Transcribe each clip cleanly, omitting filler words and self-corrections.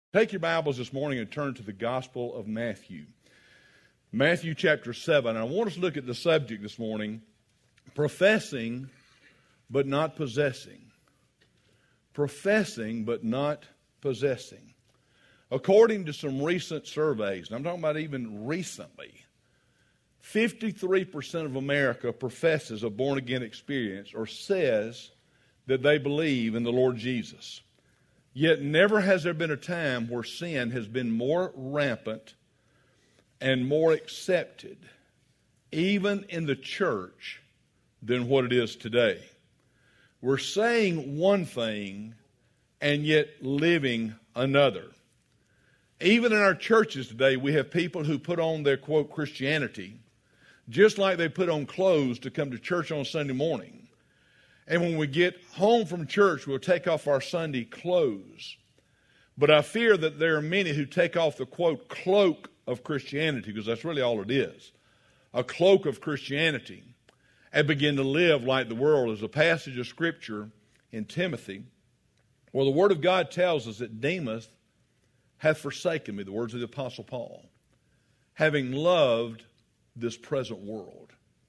Take your Bibles this morning and turn to the Gospel of Matthew. Matthew chapter 7. I want us to look at the subject this morning, professing but not possessing. Professing but not possessing. According to some recent surveys, and I'm talking about even recently, 53% of America professes a born-again experience or says that they believe in the Lord Jesus. Yet never has there been a time where sin has been more rampant and more accepted, even in the church, than what it is today. We're saying one thing and yet living another. Even in our churches today, we have people who put on their, quote, Christianity, just like they put on clothes to come to church on Sunday morning. And when we get home from church, we'll take off our Sunday clothes. But I fear that there are many who take off the, quote, cloak of Christianity, because that's really all it is, a cloak of Christianity, and begin to live like the world. There's a passage of Scripture in Timothy where the Word of God tells us that Demas hath forsaken me, the words of the Apostle Paul, having loved this present world.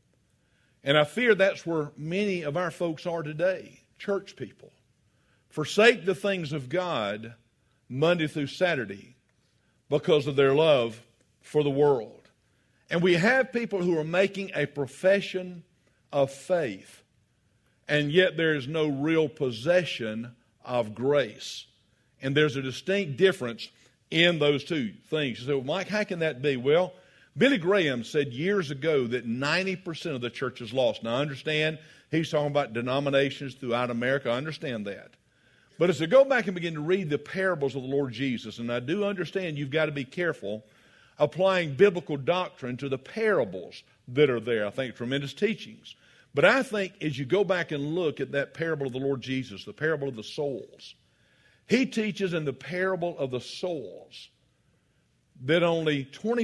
And I fear that's where many of our folks are today, church people. Forsake the things of God Monday through Saturday because of their love for the world. And we have people who are making a profession of faith, and yet there is no real possession of grace. And there's a distinct difference in those two things. You say, well, Mike, how can that be? Well, Billy Graham said years ago that 90% of the church is lost. Now, I understand he's talking about denominations throughout America. I understand that. But as I go back and begin to read the parables of the Lord Jesus, and I do understand you've got to be careful applying biblical doctrine to the parables that are there. I think tremendous teachings. But I think as you go back and look at that parable of the Lord Jesus, the parable of the souls, he teaches in the parable of the souls that only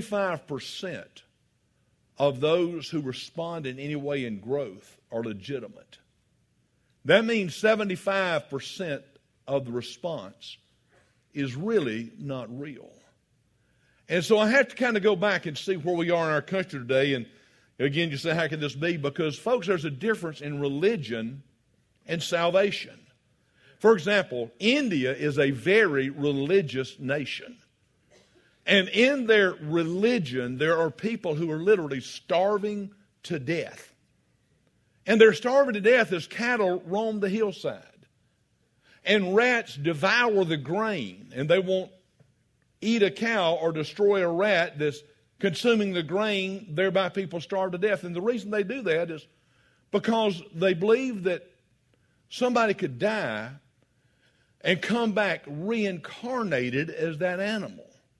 25% of those who respond in any way in growth are legitimate. That means 75% of the response is really not real. And so I have to kind of go back and see where we are in our country today. And again, you say, how can this be? Because, folks, there's a difference in religion and salvation. For example, India is a very religious nation. And in their religion, there are people who are literally starving to death. And they're starving to death as cattle roam the hillside. And rats devour the grain. And they won't eat a cow or destroy a rat that's consuming the grain, thereby people starve to death. And the reason they do that is because they believe that somebody could die and come back reincarnated as that animal.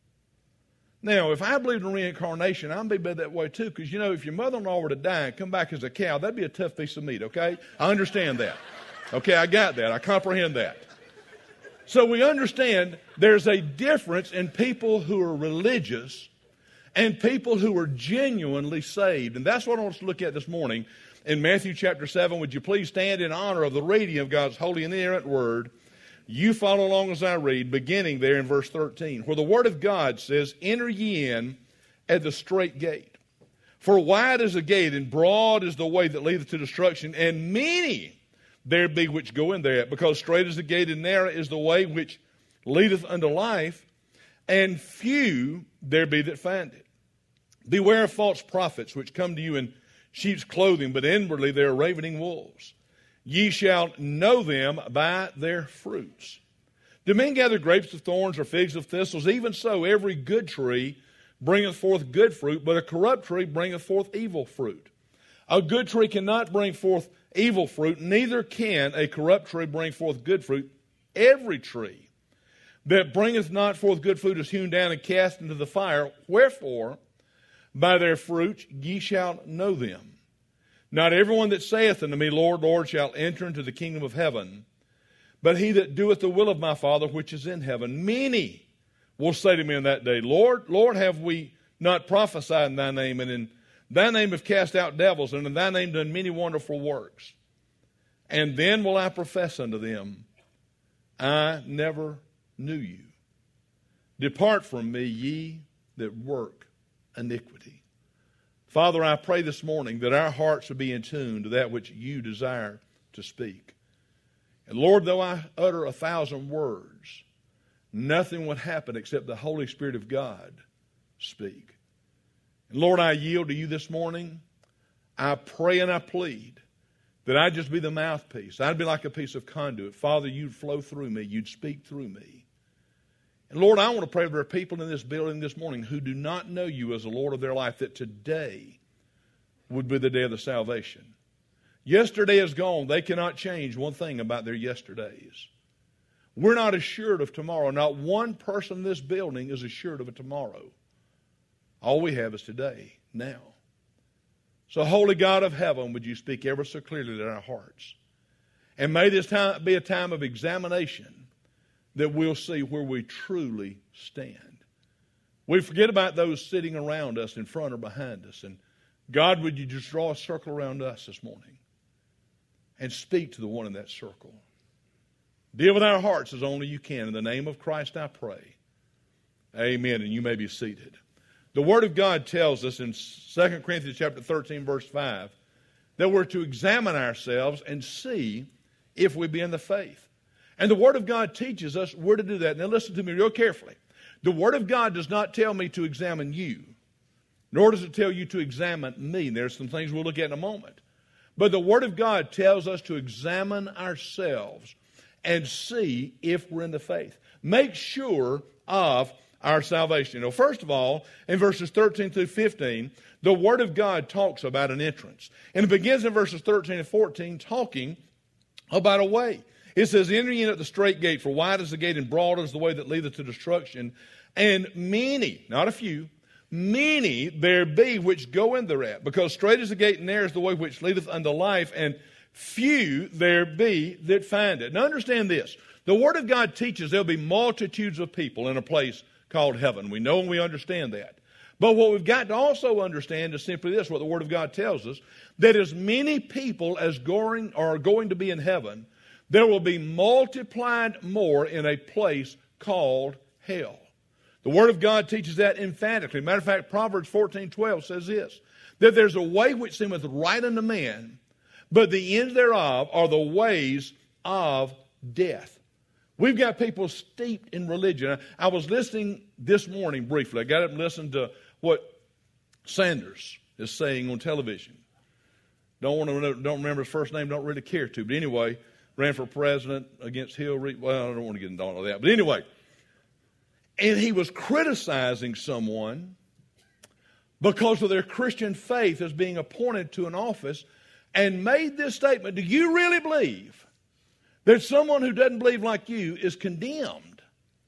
Now, if I believed in reincarnation, I'd be that way too, because, you know, if your mother-in-law were to die and come back as a cow, that'd be a tough piece of meat, okay? I understand that. Okay, I got that. I comprehend that. So we understand there's a difference in people who are religious and people who are genuinely saved. And that's what I want us to look at this morning in Matthew chapter 7. Would you please stand in honor of the reading of God's holy and inerrant word? You follow along as I read, beginning there in verse 13, where the Word of God says, enter ye in at the strait gate. For wide is the gate, and broad is the way that leadeth to destruction, and many there be which go in thereat, because strait is the gate, and narrow is the way which leadeth unto life, and few there be that find it. Beware of false prophets, which come to you in sheep's clothing, but inwardly they are ravening wolves. Ye shall know them by their fruits. Do men gather grapes of thorns or figs of thistles? Even so, every good tree bringeth forth good fruit, but a corrupt tree bringeth forth evil fruit. A good tree cannot bring forth evil fruit, neither can a corrupt tree bring forth good fruit. Every tree that bringeth not forth good fruit is hewn down and cast into the fire. Wherefore, by their fruits ye shall know them. Not everyone that saith unto me, Lord, Lord, shall enter into the kingdom of heaven, but he that doeth the will of my Father which is in heaven. Many will say to me in that day, Lord, Lord, have we not prophesied in thy name, and in thy name have cast out devils, and in thy name done many wonderful works? And then will I profess unto them, I never knew you. Depart from me, ye that work iniquity. Father, I pray this morning that our hearts will be in tune to that which you desire to speak. And Lord, though I utter 1,000 words, nothing would happen except the Holy Spirit of God speak. And Lord, I yield to you this morning. I pray and I plead that I'd just be the mouthpiece. I'd be like a piece of conduit. Father, you'd flow through me. You'd speak through me. And Lord, I want to pray for there are people in this building this morning who do not know you as the Lord of their life, that today would be the day of the salvation. Yesterday is gone. They cannot change one thing about their yesterdays. We're not assured of tomorrow. Not one person in this building is assured of a tomorrow. All we have is today, now. So, Holy God of heaven, would you speak ever so clearly to our hearts? And may this time be a time of examination that we'll see where we truly stand. We forget about those sitting around us, in front or behind us. And God, would you just draw a circle around us this morning and speak to the one in that circle. Deal with our hearts as only you can. In the name of Christ I pray. Amen. And you may be seated. The Word of God tells us in 2 Corinthians chapter 13, verse 5, that we're to examine ourselves and see if we be in the faith. And the Word of God teaches us where to do that. Now listen to me real carefully. The Word of God does not tell me to examine you, nor does it tell you to examine me. There's some things we'll look at in a moment. But the Word of God tells us to examine ourselves and see if we're in the faith. Make sure of our salvation. Now, first of all, in verses 13 through 15, the Word of God talks about an entrance. And it begins in verses 13 and 14 talking about a way. It says, enter in at the straight gate, for wide is the gate and broad is the way that leadeth to destruction. And many, not a few, many there be which go in thereat. Because straight is the gate and narrow is the way which leadeth unto life, and few there be that find it. Now understand this. The Word of God teaches there'll be multitudes of people in a place called heaven. We know and we understand that. But what we've got to also understand is simply this, what the Word of God tells us, that as many people as are going to be in heaven, there will be multiplied more in a place called hell. The Word of God teaches that emphatically. Matter of fact, Proverbs 14:12 says this, that there's a way which seemeth right unto man, but the ends thereof are the ways of death. We've got people steeped in religion. I was listening this morning briefly. I got up and listened to what Sanders is saying on television. Don't remember his first name, don't really care to. But anyway, ran for president against Hillary. Well, I don't want to get into all of that. But anyway, and he was criticizing someone because of their Christian faith as being appointed to an office, and made this statement, do you really believe that someone who doesn't believe like you is condemned?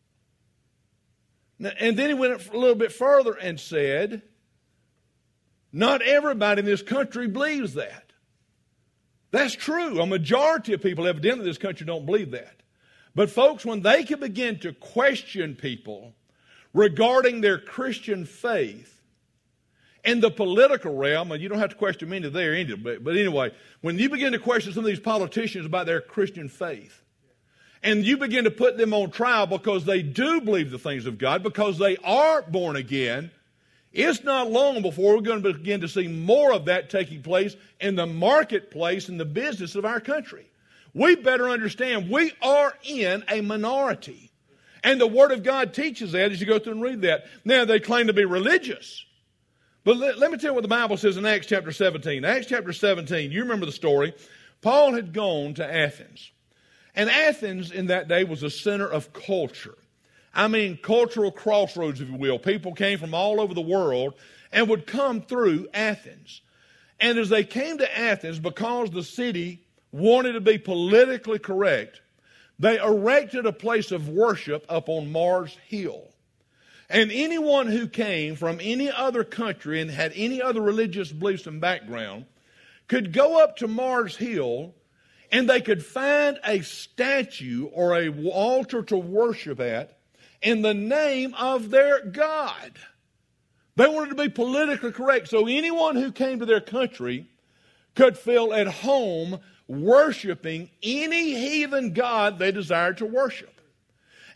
And then he went a little bit further and said, not everybody in this country believes that. That's true. A majority of people evidently in this country don't believe that. But folks, when they can begin to question people regarding their Christian faith, in the political realm, and you don't have to question many there either, but anyway, when you begin to question some of these politicians about their Christian faith, and you begin to put them on trial because they do believe the things of God, because they are born again, it's not long before we're going to begin to see more of that taking place in the marketplace and the business of our country. We better understand we are in a minority. And the Word of God teaches that as you go through and read that. Now, they claim to be religious. But let me tell you what the Bible says in Acts chapter 17. Acts chapter 17, you remember the story. Paul had gone to Athens. And Athens in that day was a center of culture. I mean, cultural crossroads, if you will. People came from all over the world and would come through Athens. And as they came to Athens, because the city wanted to be politically correct, they erected a place of worship up on Mars Hill. And anyone who came from any other country and had any other religious beliefs and background could go up to Mars Hill and they could find a statue or an altar to worship at in the name of their God. They wanted to be politically correct, so anyone who came to their country could feel at home worshiping any heathen god they desired to worship.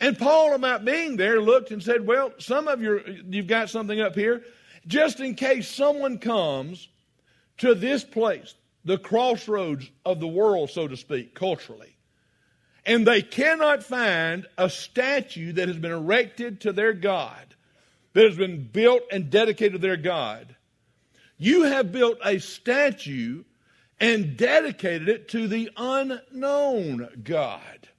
And Paul, about being there, looked and said, well, some of you've got something up here, just in case someone comes to this place, the crossroads of the world, so to speak, culturally, and they cannot find a statue that has been erected to their God, that has been built and dedicated to their God. You have built a statue and dedicated it to the unknown God.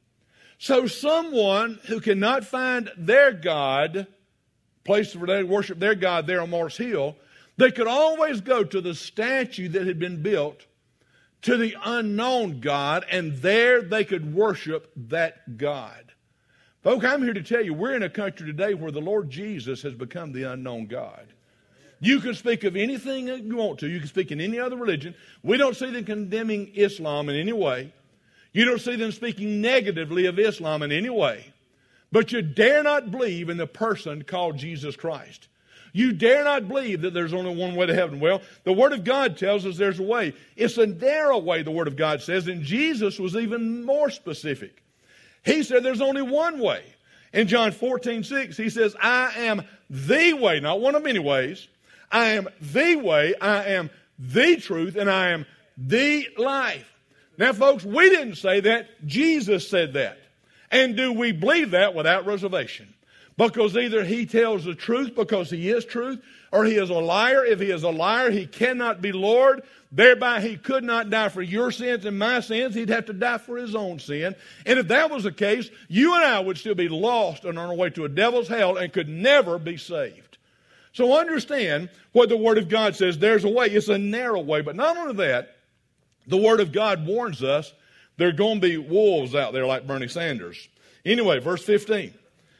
So someone who cannot find their God, place where they worship their God there on Mars Hill, they could always go to the statue that had been built to the unknown God, and there they could worship that God. Folks, I'm here to tell you, we're in a country today where the Lord Jesus has become the unknown God. You can speak of anything that you want to. You can speak in any other religion. We don't see them condemning Islam in any way. You don't see them speaking negatively of Islam in any way. But you dare not believe in the person called Jesus Christ. You dare not believe that there's only one way to heaven. Well, the Word of God tells us there's a way. It's a narrow way, the Word of God says, and Jesus was even more specific. He said there's only one way. In John 14:6, he says, I am the way, not one of many ways. I am the way, I am the truth, and I am the life. Now, folks, we didn't say that. Jesus said that. And do we believe that without reservation? Because either he tells the truth because he is truth, or he is a liar. If he is a liar, he cannot be Lord. Thereby he could not die for your sins and my sins. He'd have to die for his own sin. And if that was the case, you and I would still be lost and on our way to a devil's hell and could never be saved. So understand what the Word of God says. There's a way. It's a narrow way. But not only that, the Word of God warns us there are going to be wolves out there like Bernie Sanders. Anyway, verse 15.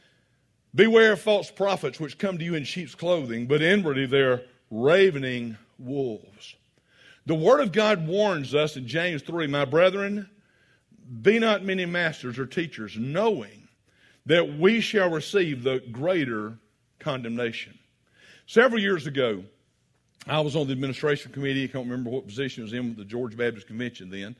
Beware of false prophets which come to you in sheep's clothing, but inwardly they're ravening wolves. The Word of God warns us in James 3, my brethren, be not many masters or teachers, knowing that we shall receive the greater condemnation. Several years ago, I was on the administration committee. I can't remember what position I was in with the Georgia Baptist Convention then.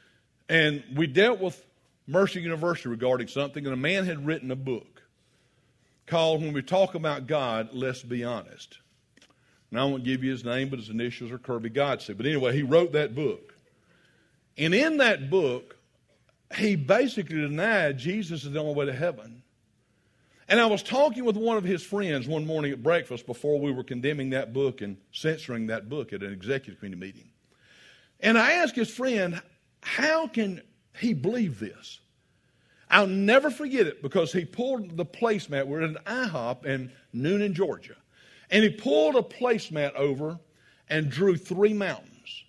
And we dealt with Mercer University regarding something, and a man had written a book called When We Talk About God, Let's Be Honest. Now, I won't give you his name, but his initials are Kirby Godse. But anyway, he wrote that book. And in that book, he basically denied Jesus is the only way to heaven. And I was talking with one of his friends one morning at breakfast before we were condemning that book and censoring that book at an executive committee meeting. And I asked his friend, how can he believe this? I'll never forget it because he pulled the placemat. We're at an IHOP in Noonan, Georgia. And he pulled a placemat over and drew 3 mountains.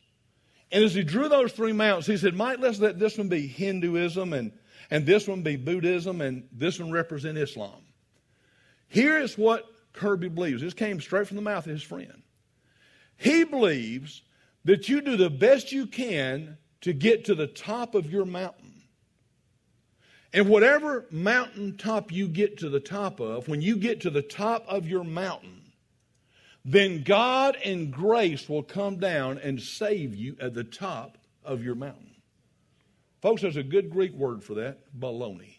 And as he drew those 3 mountains, he said, Mike, let's let this one be Hinduism and this one be Buddhism and this one represent Islam. Here is what Kirby believes. This came straight from the mouth of his friend. He believes that you do the best you can to get to the top of your mountain. And whatever mountaintop you get to the top of, when you get to the top of your mountain, then God and grace will come down and save you at the top of your mountain. Folks, there's a good Greek word for that, baloney.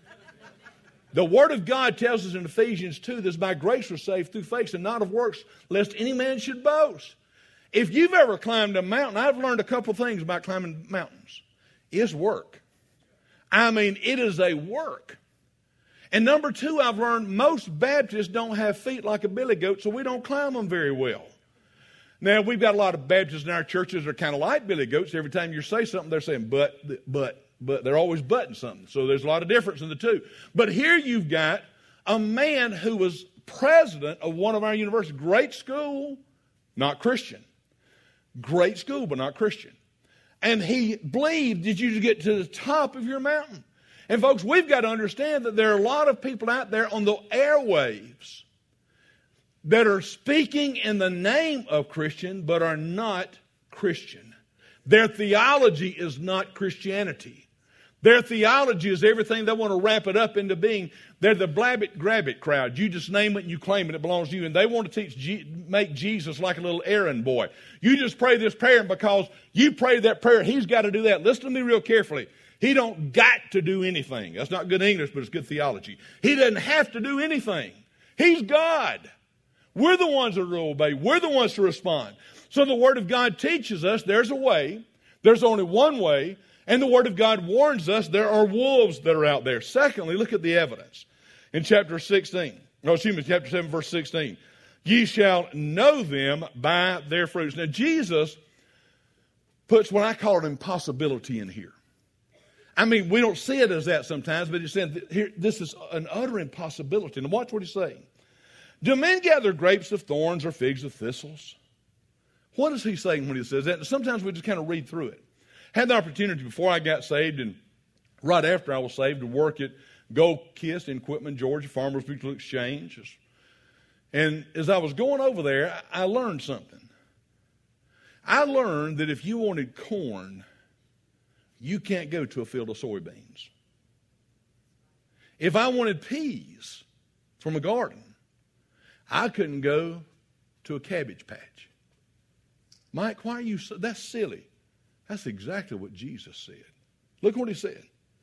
The Word of God tells us in Ephesians 2 that by grace we're saved through faith and not of works, lest any man should boast. If you've ever climbed a mountain, I've learned a couple things about climbing mountains. It's work. I mean, it is a work. And number 2, I've learned most Baptists don't have feet like a billy goat, so we don't climb them very well. Now, we've got a lot of Baptists in our churches that are kind of like billy goats. Every time you say something, they're saying, but they're always butting something. So there's a lot of difference in the two. But here you've got a man who was president of one of our universities. Great school, not Christian. Great school, but not Christian. And he believed that you should get to the top of your mountain. And folks, we've got to understand that there are a lot of people out there on the airwaves that are speaking in the name of Christian, but are not Christian. Their theology is not Christianity. Their theology is everything. They want to wrap it up into being, they're the blab it, grab it crowd. You just name it and you claim it, it belongs to you. And they want to make Jesus like a little errand boy. You just pray this prayer, and because you pray that prayer, he's got to do that. Listen to me real carefully. He don't got to do anything. That's not good English, but it's good theology. He doesn't have to do anything. He's God. We're the ones that are to obey. We're the ones to respond. So the Word of God teaches us there's a way. There's only one way. And the Word of God warns us there are wolves that are out there. Secondly, look at the evidence. In chapter 7, verse 16. Ye shall know them by their fruits. Now, Jesus puts what I call an impossibility in here. I mean, we don't see it as that sometimes, but he's saying here, this is an utter impossibility. And watch what he's saying. Do men gather grapes of thorns or figs of thistles? What is he saying when he says that? And sometimes we just kind of read through it. Had the opportunity before I got saved and right after I was saved to work at Gold Kiss in Quitman, Georgia, Farmers Mutual Exchange. And as I was going over there, I learned something. I learned that if you wanted corn, you can't go to a field of soybeans. If I wanted peas from a garden, I couldn't go to a cabbage patch. Mike, why are you so? That's silly. That's exactly what Jesus said. Look what he said.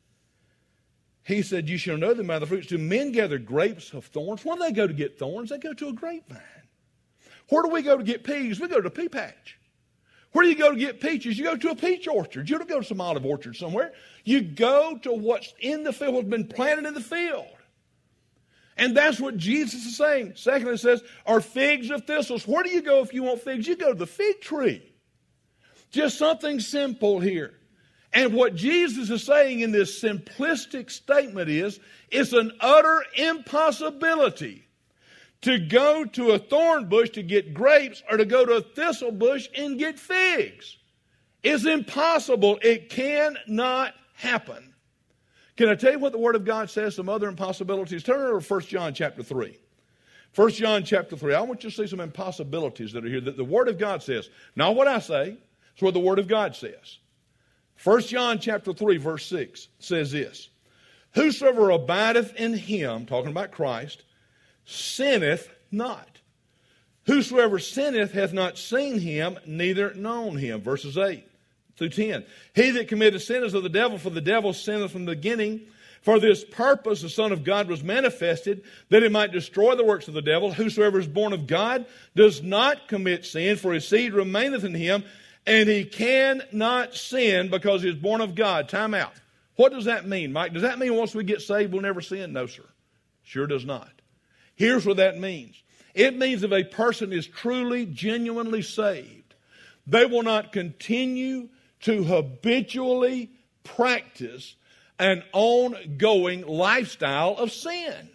He said, you shall know them by the fruits. Do men gather grapes of thorns? Where do they go to get thorns? They go to a grapevine. Where do we go to get peas? We go to a pea patch. Where do you go to get peaches? You go to a peach orchard. You don't go to some olive orchard somewhere. You go to what's in the field, what's been planted in the field. And that's what Jesus is saying. Secondly, it says, are figs of thistles. Where do you go if you want figs? You go to the fig tree. Just something simple here. And what Jesus is saying in this simplistic statement is, it's an utter impossibility to go to a thorn bush to get grapes or to go to a thistle bush and get figs. It's impossible. It cannot happen. Can I tell you what the Word of God says, some other impossibilities? Turn over to 1 John chapter 3. 1 John chapter 3. I want you to see some impossibilities that are here that the Word of God says. Not what I say. It's what the Word of God says. 1 John chapter 3 verse 6 says this. Whosoever abideth in him, talking about Christ, sinneth not. Whosoever sinneth hath not seen him, neither known him. Verses 8 through 10. He that committeth sin is of the devil, for the devil sinneth from the beginning. For this purpose the Son of God was manifested, that he might destroy the works of the devil. Whosoever is born of God does not commit sin, for his seed remaineth in him, and he cannot sin because he is born of God. Time out. What does that mean, Mike? Does that mean once we get saved we'll never sin? No, sir. Sure does not. Here's what that means. It means if a person is truly, genuinely saved, they will not continue to habitually practice an ongoing lifestyle of sin.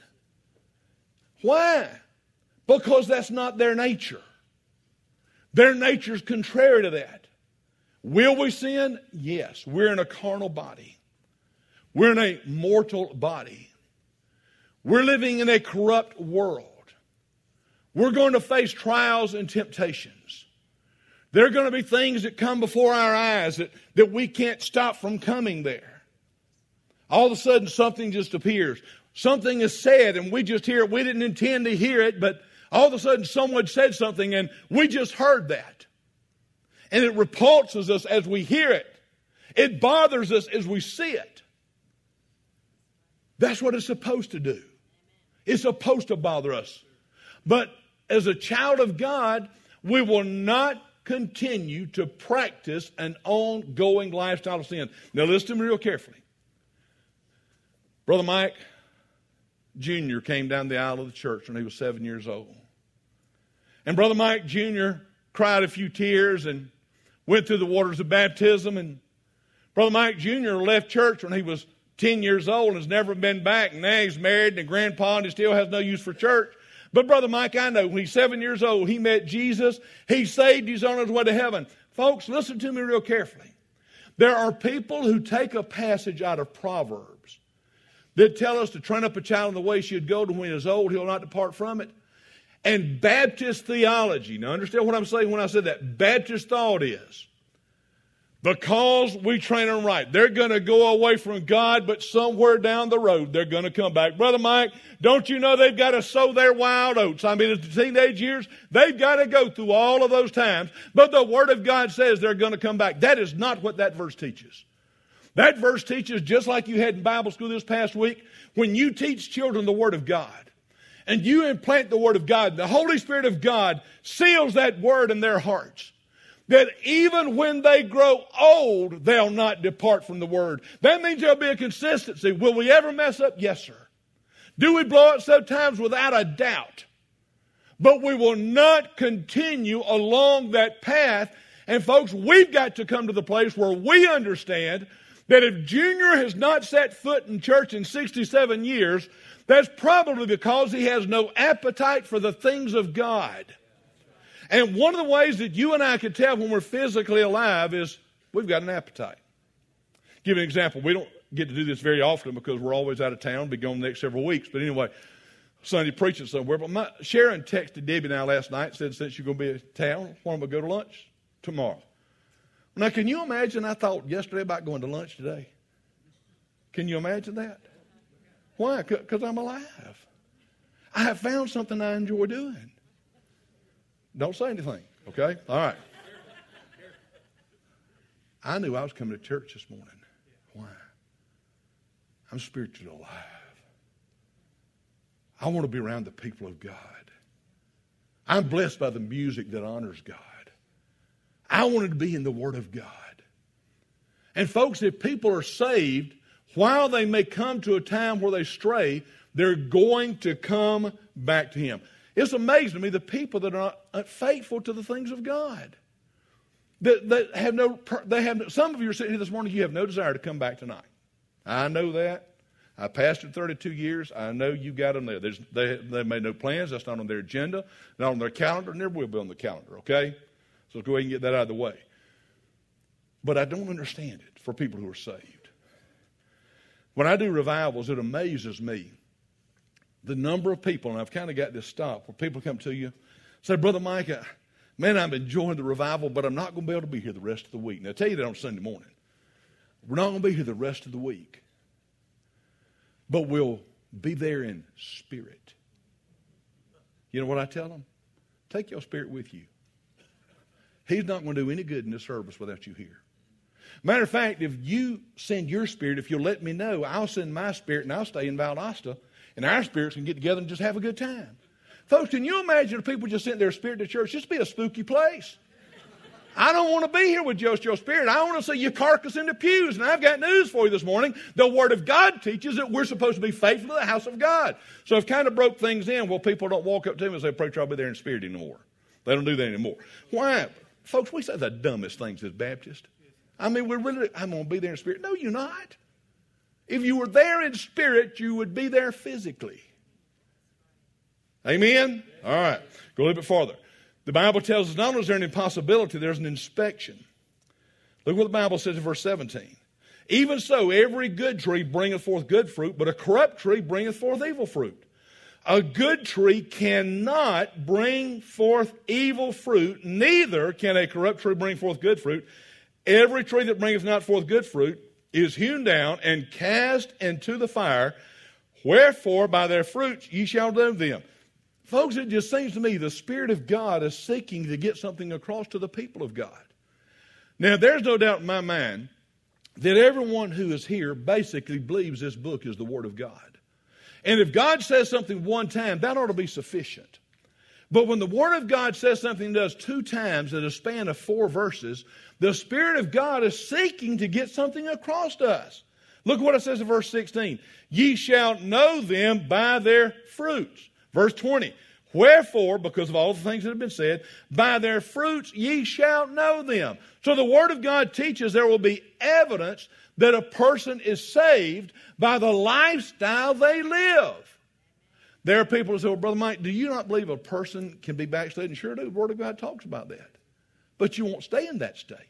Why? Because that's not their nature. Their nature is contrary to that. Will we sin? Yes. We're in a carnal body. We're in a mortal body. We're living in a corrupt world. We're going to face trials and temptations. There are going to be things that come before our eyes that we can't stop from coming there. All of a sudden something just appears. Something is said and we just hear it. We didn't intend to hear it, but all of a sudden someone said something and we just heard that. And it repulses us as we hear it. It bothers us as we see it. That's what it's supposed to do. It's supposed to bother us. But as a child of God, we will not continue to practice an ongoing lifestyle of sin. Now listen to me real carefully. Brother Mike Jr. came down the aisle of the church when he was 7 years old. And Brother Mike Jr. cried a few tears and went through the waters of baptism. And Brother Mike Jr. left church when he was 10 years old and has never been back. And now he's married and a grandpa and he still has no use for church. But Brother Mike, I know when he's 7 years old, he met Jesus. He's saved. He's on his way to heaven. Folks, listen to me real carefully. There are people who take a passage out of Proverbs that tell us to train up a child in the way he should go, to when he is old, he'll not depart from it. And Baptist theology, now understand what I'm saying when I said that. Baptist thought is, because we train them right, they're going to go away from God, but somewhere down the road, they're going to come back. Brother Mike, don't you know they've got to sow their wild oats? I mean, in the teenage years, they've got to go through all of those times. But the Word of God says they're going to come back. That is not what that verse teaches. That verse teaches, just like you had in Bible school this past week, when you teach children the Word of God, and you implant the Word of God, the Holy Spirit of God seals that Word in their hearts. That even when they grow old, they'll not depart from the Word. That means there'll be a consistency. Will we ever mess up? Yes, sir. Do we blow it sometimes? Without a doubt. But we will not continue along that path. And folks, we've got to come to the place where we understand that if Junior has not set foot in church in 67 years, that's probably because he has no appetite for the things of God. And one of the ways that you and I can tell when we're physically alive is we've got an appetite. Give you an example. We don't get to do this very often because we're always out of town, be gone the next several weeks. But anyway, Sunday preaching somewhere. But Sharon texted Debbie and I last night, said, since you're going to be in town, why don't we go to lunch tomorrow? Now, can you imagine, I thought yesterday about going to lunch today. Can you imagine that? Why? Because I'm alive. I have found something I enjoy doing. Don't say anything, okay? All right. I knew I was coming to church this morning. Why? I'm spiritually alive. I want to be around the people of God. I'm blessed by the music that honors God. I wanted to be in the Word of God. And folks, if people are saved, while they may come to a time where they stray, they're going to come back to Him. It's amazing to me the people that are not faithful to the things of God. That have no. Some of you are sitting here this morning, you have no desire to come back tonight. I know that. I pastored 32 years. I know you got them there. They made no plans. That's not on their agenda, not on their calendar, never will be on the calendar, okay? So go ahead and get that out of the way. But I don't understand it for people who are saved. When I do revivals, it amazes me the number of people, and I've kind of got this stop, where people come to you, say, Brother Mike, man, I'm enjoying the revival, but I'm not going to be able to be here the rest of the week. Now, I tell you that on Sunday morning. We're not going to be here the rest of the week. But we'll be there in spirit. You know what I tell them? Take your spirit with you. He's not going to do any good in this service without you here. Matter of fact, if you send your spirit, if you'll let me know, I'll send my spirit and I'll stay in Valdosta, and our spirits can get together and just have a good time. Folks, can you imagine if people just sent their spirit to church? Just be a spooky place. I don't want to be here with just your spirit. I want to see your carcass in the pews. And I've got news for you this morning. The Word of God teaches that we're supposed to be faithful to the house of God. So I've kind of broke things in. Well, people don't walk up to me and say, Preacher, I'll be there in spirit anymore. They don't do that anymore. Why? Folks, we say the dumbest things as Baptists. I mean, I'm going to be there in spirit. No, you're not. If you were there in spirit, you would be there physically. Amen? All right. Go a little bit farther. The Bible tells us not only is there an impossibility, there's an inspection. Look what the Bible says in verse 17. Even so, every good tree bringeth forth good fruit, but a corrupt tree bringeth forth evil fruit. A good tree cannot bring forth evil fruit, neither can a corrupt tree bring forth good fruit. Every tree that bringeth not forth good fruit is hewn down and cast into the fire. Wherefore, by their fruits ye shall know them. Folks, it just seems to me the Spirit of God is seeking to get something across to the people of God. Now, there's no doubt in my mind that everyone who is here basically believes this book is the Word of God. And if God says something one time, that ought to be sufficient. But when the Word of God says something does two times in a span of 4 verses, the Spirit of God is seeking to get something across to us. Look what it says in verse 16. Ye shall know them by their fruits. Verse 20. Wherefore, because of all the things that have been said, by their fruits ye shall know them. So the Word of God teaches there will be evidence that a person is saved by the lifestyle they live. There are people who say, well, Brother Mike, do you not believe a person can be backslidden? Sure do. The Word of God talks about that. But you won't stay in that state.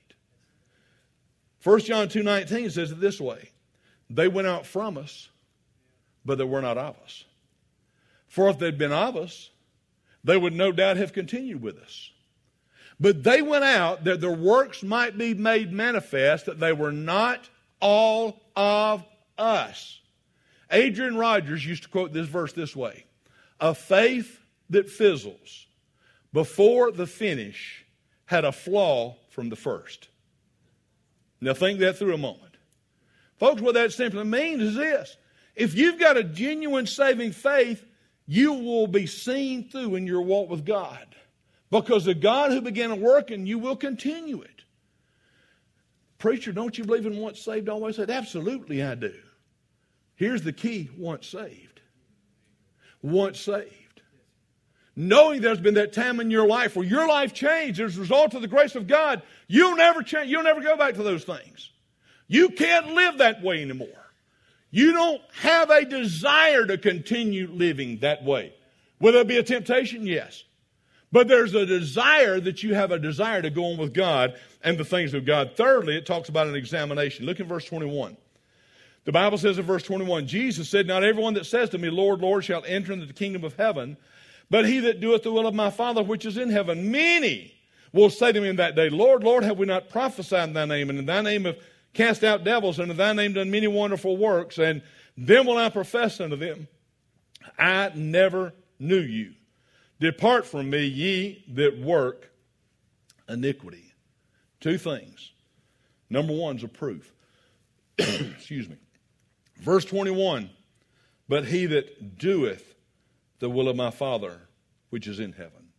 1 John 2:19 says it this way. They went out from us, but they were not of us. For if they'd been of us, they would no doubt have continued with us. But they went out that their works might be made manifest, that they were not all of us. Adrian Rogers used to quote this verse this way. A faith that fizzles before the finish had a flaw from the first. Now think that through a moment. Folks, what that simply means is this. If you've got a genuine saving faith, you will be seen through in your walk with God. Because the God who began a work in you will continue it. Preacher, don't you believe in once saved, always saved? Absolutely I do. Here's the key, once saved. Once saved. Knowing there's been that time in your life where your life changed as a result of the grace of God, you'll never change. You'll never go back to those things. You can't live that way anymore. You don't have a desire to continue living that way. Will there be a temptation? Yes. But there's a desire that you have a desire to go on with God and the things of God. Thirdly, it talks about an examination. Look at verse 21. The Bible says in verse 21, Jesus said, "Not everyone that says to me, Lord, Lord, shall enter into the kingdom of heaven, but he that doeth the will of my Father which is in heaven. Many will say to me in that day, Lord, Lord, have we not prophesied in thy name, and in thy name have cast out devils, and in thy name done many wonderful works? And then will I profess unto them, I never knew you. Depart from me, ye that work iniquity." Two things. Number one is a proof. Excuse me. Verse 21, "But he that doeth the will of my Father which is in heaven."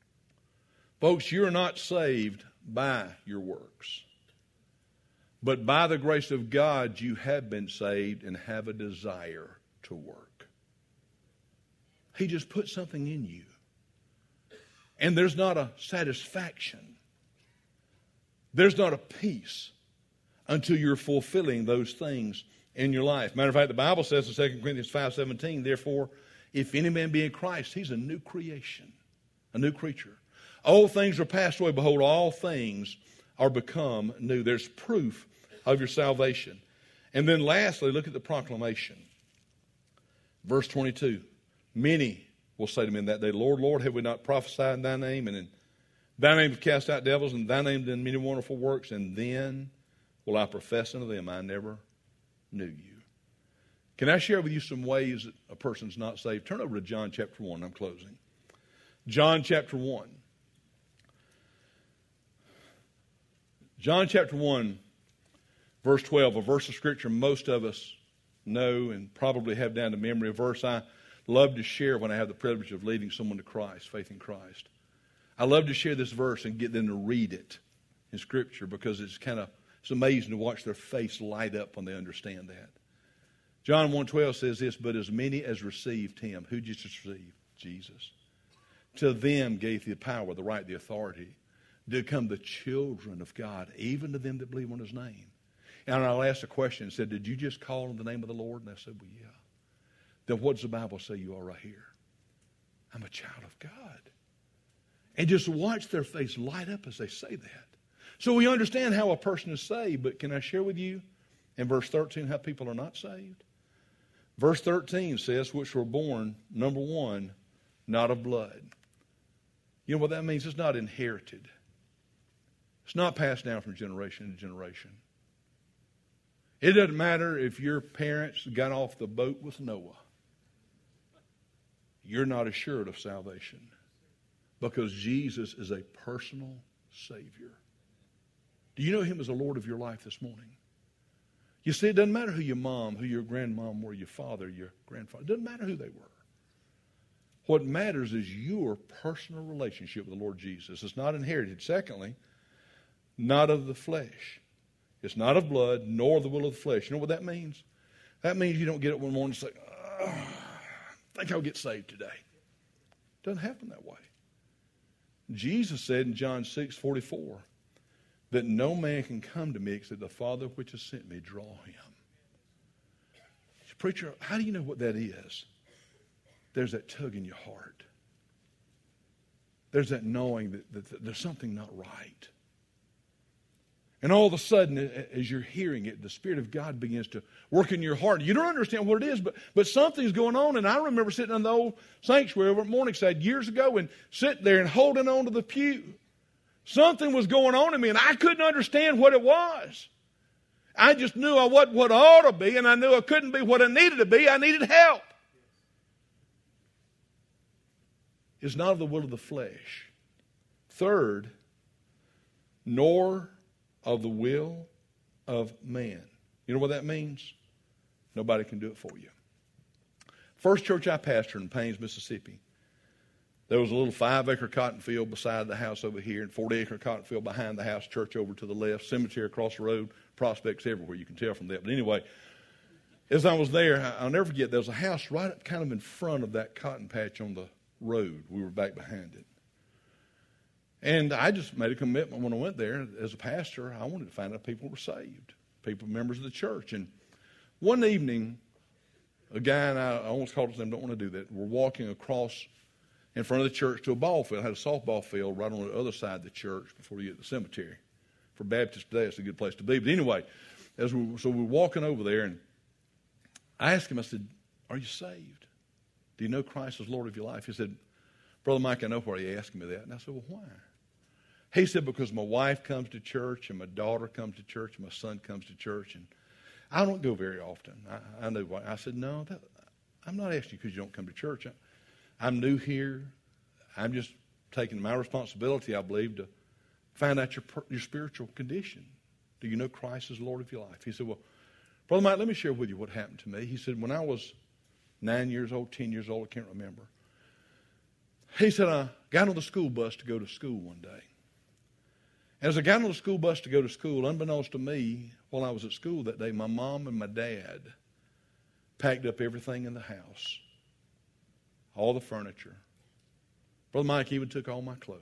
Folks, you're not saved by your works. But by the grace of God, you have been saved and have a desire to work. He just put something in you. And there's not a satisfaction. There's not a peace until you're fulfilling those things in your life. Matter of fact, the Bible says in 2 Corinthians 5:17, "Therefore, if any man be in Christ, he's a new creation, a new creature. Old things are passed away. Behold, all things are become new." There's proof of your salvation. And then lastly, look at the proclamation. Verse 22, "Many will say to me in that day, Lord, Lord, have we not prophesied in thy name? And in thy name have cast out devils, and in thy name done many wonderful works. And then will I profess unto them, I never knew you." Can I share with you some ways that a person's not saved? Turn over to John chapter 1. I'm closing. John chapter 1. John chapter 1, verse 12, a verse of Scripture most of us know and probably have down to memory, a verse I love to share when I have the privilege of leading someone to Christ, faith in Christ. I love to share this verse and get them to read it in Scripture because it's amazing to watch their face light up when they understand that. John 1:12 says this, "But as many as received him," who just received? Jesus. "To them gave he the power, the right, the authority, to become the children of God, even to them that believe on his name." And I'll ask a question and said, "Did you just call on the name of the Lord?" And I said, "Well, yeah." "Then what does the Bible say you are right here?" "I'm a child of God." And just watch their face light up as they say that. So we understand how a person is saved, but can I share with you in verse 13 how people are not saved? Verse 13 says, "Which were born," number one, "not of blood." You know what that means? It's not inherited. It's not passed down from generation to generation. It doesn't matter if your parents got off the boat with Noah. You're not assured of salvation because Jesus is a personal Savior. Do you know him as the Lord of your life this morning? You see, it doesn't matter who your mom, who your grandmom were, your father, your grandfather. It doesn't matter who they were. What matters is your personal relationship with the Lord Jesus. It's not inherited. Secondly, not of the flesh. It's not of blood, nor the will of the flesh. You know what that means? That means you don't get up one morning and say, "I think I'll get saved today." It doesn't happen that way. Jesus said in John 6:44 that no man can come to me except the Father which has sent me draw him. Preacher, how do you know what that is? There's that tug in your heart. There's that knowing that there's something not right. And all of a sudden, as you're hearing it, the Spirit of God begins to work in your heart. You don't understand what it is, but something's going on. And I remember sitting in the old sanctuary over at Morningside years ago and sitting there and holding on to the pew. Something was going on in me, and I couldn't understand what it was. I just knew I wasn't what I ought to be, and I knew I couldn't be what I needed to be. I needed help. It's not of the will of the flesh. Third, nor of the will of man. You know what that means? Nobody can do it for you. First church I pastored in Paynes, Mississippi, there was a little 5-acre cotton field beside the house over here, and 40-acre cotton field behind the house, church over to the left, cemetery across the road, prospects everywhere. You can tell from that. But anyway, as I was there, I'll never forget, there was a house right up kind of in front of that cotton patch on the road. We were back behind it. And I just made a commitment when I went there as a pastor. I wanted to find out if people were saved, people, members of the church. And one evening, a guy and I almost called his name, don't want to do that. We're walking across in front of the church to a ball field. I had a softball field right on the other side of the church before you get to the cemetery. For Baptists today, it's a good place to be. But anyway, so we're walking over there, and I asked him, I said, are you saved? Do you know Christ as Lord of your life? He said, Brother Mike, I know why you're asking me that. And I said, well, why? He said, because my wife comes to church, and my daughter comes to church, and my son comes to church, and I don't go very often. I know why. I said, no, I'm not asking you because you don't come to church. I'm new here. I'm just taking my responsibility, I believe, to find out your spiritual condition. Do you know Christ as Lord of your life? He said, well, Brother Mike, let me share with you what happened to me. He said, when I was 9 years old, 10 years old, I can't remember. He said, I got on the school bus to go to school one day. As I got on the school bus to go to school, unbeknownst to me, while I was at school that day, my mom and my dad packed up everything in the house, all the furniture. Brother Mike even took all my clothes.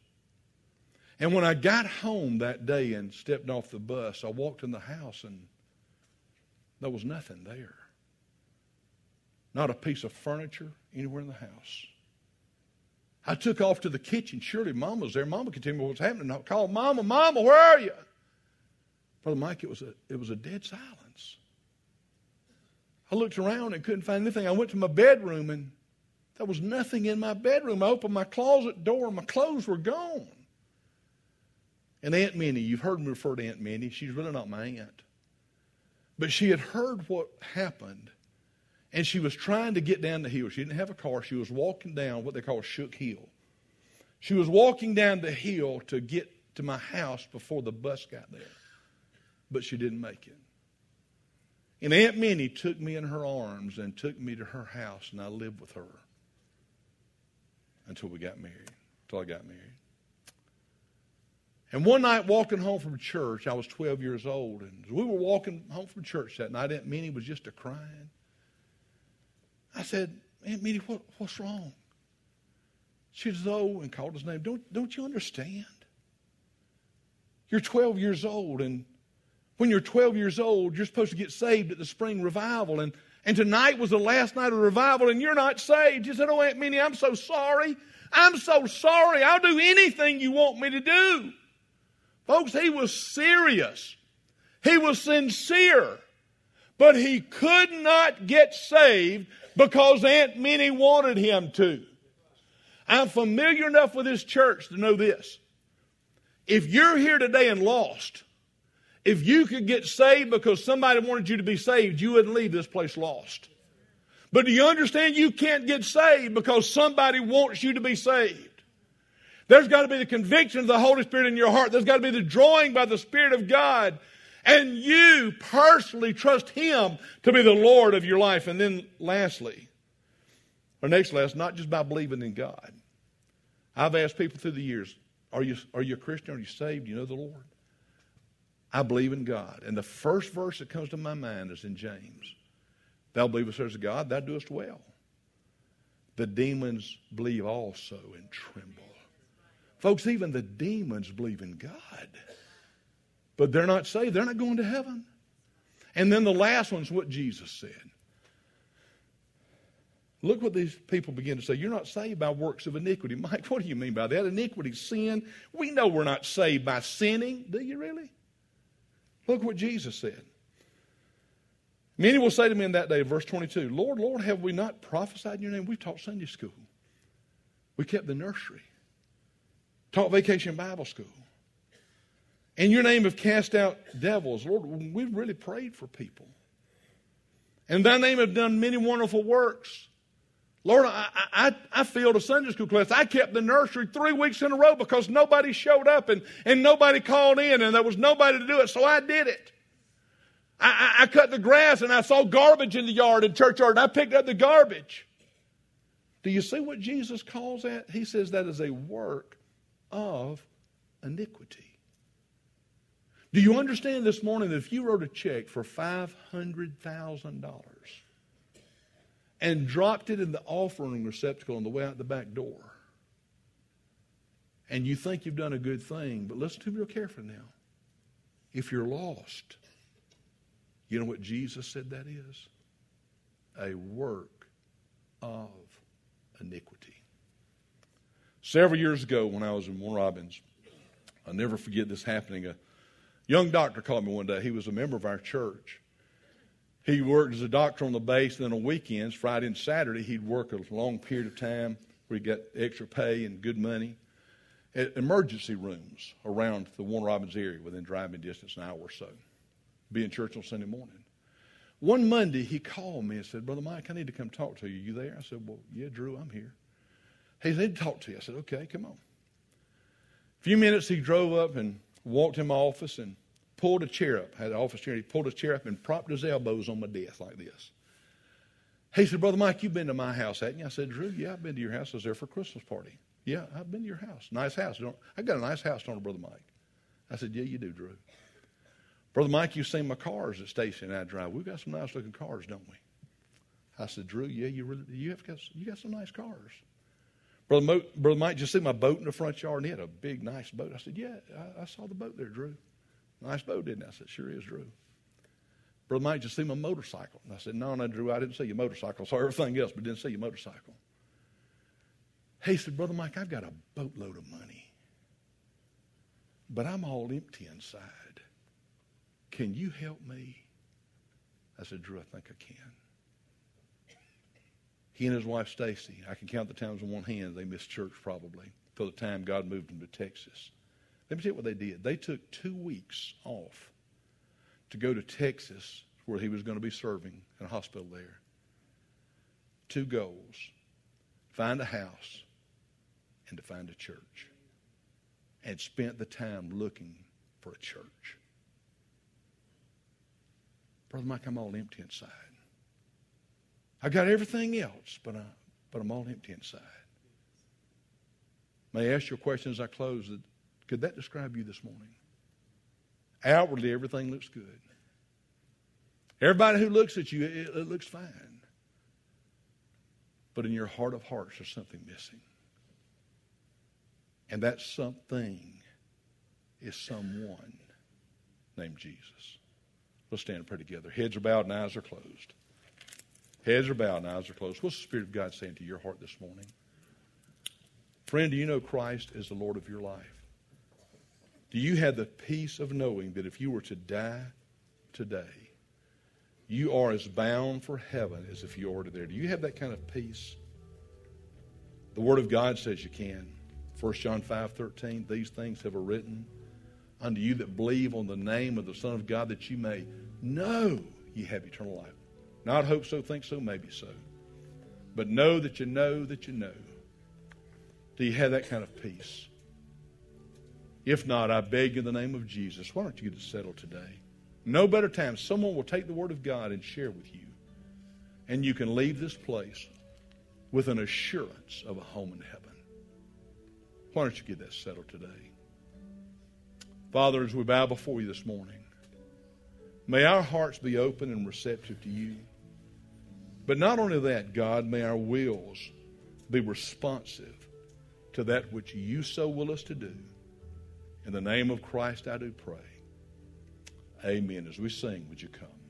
And when I got home that day and stepped off the bus, I walked in the house and there was nothing there. Not a piece of furniture anywhere in the house. I took off to the kitchen. Surely Mama was there. Mama could tell me what was happening. I called Mama, Mama, where are you? Brother Mike, it was a dead silence. I looked around and couldn't find anything. I went to my bedroom and there was nothing in my bedroom. I opened my closet door and my clothes were gone. And Aunt Minnie, you've heard me refer to Aunt Minnie. She's really not my aunt. But she had heard what happened. And she was trying to get down the hill. She didn't have a car. She was walking down what they call Shook Hill. She was walking down the hill to get to my house before the bus got there. But she didn't make it. And Aunt Minnie took me in her arms and took me to her house, and I lived with her until we got married, until I got married. And one night walking home from church, I was 12 years old, and as we were walking home from church that night, Aunt Minnie was just a-crying. I said, Aunt Minnie, what's wrong? She said, oh, and called his name. Don't you understand? You're 12 years old, and when you're 12 years old, you're supposed to get saved at the spring revival, and tonight was the last night of revival, and you're not saved. She said, oh, Aunt Minnie, I'm so sorry. I'm so sorry. I'll do anything you want me to do. Folks, he was serious. He was sincere. But he could not get saved because Aunt Minnie wanted him to. I'm familiar enough with this church to know this. If you're here today and lost, if you could get saved because somebody wanted you to be saved, you wouldn't leave this place lost. But do you understand you can't get saved because somebody wants you to be saved? There's got to be the conviction of the Holy Spirit in your heart. There's got to be the drawing by the Spirit of God. And you personally trust Him to be the Lord of your life. And then lastly, or next last, not just by believing in God. I've asked people through the years, are you a Christian? Are you saved? Do you know the Lord? I believe in God. And the first verse that comes to my mind is in James. Thou believest there's a God, thou doest well. The demons believe also and tremble. Folks, even the demons believe in God. But they're not saved. They're not going to heaven. And then the last one's what Jesus said. Look what these people begin to say. You're not saved by works of iniquity. Mike, what do you mean by that? Iniquity, sin. We know we're not saved by sinning. Do you really? Look what Jesus said. Many will say to me in that day, verse 22, Lord, Lord, have we not prophesied in your name? We've taught Sunday school. We kept the nursery. Taught vacation Bible school. In your name have cast out devils. Lord, we've really prayed for people. In thy name have done many wonderful works. Lord, I failed a Sunday school class. I kept the nursery 3 weeks in a row because nobody showed up and nobody called in and there was nobody to do it, so I did it. I cut the grass and I saw garbage in the yard, in churchyard, and I picked up the garbage. Do you see what Jesus calls that? He says that is a work of iniquity. Do you understand this morning that if you wrote a check for $500,000 and dropped it in the offering receptacle on the way out the back door, and you think you've done a good thing, but listen to me real carefully now. If you're lost, you know what Jesus said that is? A work of iniquity. Several years ago when I was in Warner Robins, I'll never forget this happening. A young doctor called me one day. He was a member of our church. He worked as a doctor on the base, and then on weekends, Friday and Saturday, he'd work a long period of time where he got extra pay and good money at emergency rooms around the Warner Robins area within driving distance, an hour or so. Be in church on Sunday morning. One Monday, he called me and said, Brother Mike, I need to come talk to you. You there? I said, well, yeah, Drew, I'm here. He said, I need to talk to you. I said, okay, come on. A few minutes, he drove up and walked in my office and pulled a chair up. I had an office chair. He pulled a chair up and propped his elbows on my desk like this. He said, Brother Mike, you've been to my house, haven't you? I said, Drew, yeah, I've been to your house. I was there for a Christmas party. Yeah, I've been to your house. Nice house. I got a nice house, don't I, Brother Mike? I said, yeah, you do, Drew. Brother Mike, you've seen my cars that Stacy and I drive. We've got some nice looking cars, don't we? I said, Drew, yeah, you got some nice cars. Brother Mike, did you see my boat in the front yard? And he had a big, nice boat. I said, yeah, I saw the boat there, Drew. Nice boat, didn't I? I said, sure is, Drew. Brother Mike, did you see my motorcycle? And I said, no, Drew, I didn't see your motorcycle. I saw everything else, but didn't see your motorcycle. He said, Brother Mike, I've got a boatload of money, but I'm all empty inside. Can you help me? I said, Drew, I think I can. He and his wife, Stacy, I can count the times on one hand they missed church probably till the time God moved them to Texas. Let me tell you what they did. They took 2 weeks off to go to Texas where he was going to be serving in a hospital there. 2 goals: find a house and to find a church. And spent the time looking for a church. Brother Mike, I'm all empty inside. I got everything else, but I'm all empty inside. May I ask you a question as I close? Could that describe you this morning? Outwardly, everything looks good. Everybody who looks at you, it looks fine. But in your heart of hearts, there's something missing. And that something is someone named Jesus. Let's stand and pray together. Heads are bowed and eyes are closed. Heads are bowed and eyes are closed. What's the Spirit of God saying to your heart this morning? Friend, do you know Christ is the Lord of your life? Do you have the peace of knowing that if you were to die today, you are as bound for heaven as if you were there? Do you have that kind of peace? The Word of God says you can. 1 John 5:13, these things have I written unto you that believe on the name of the Son of God, that you may know ye have eternal life. Not hope so, think so, maybe so. But know that you know that you know. Do you have that kind of peace? If not, I beg you in the name of Jesus, why don't you get it settled today? No better time. Someone will take the Word of God and share with you. And you can leave this place with an assurance of a home in heaven. Why don't you get that settled today? Father, as we bow before you this morning, may our hearts be open and receptive to you. But not only that, God, may our wills be responsive to that which you so will us to do. In the name of Christ I do pray. Amen. As we sing, would you come?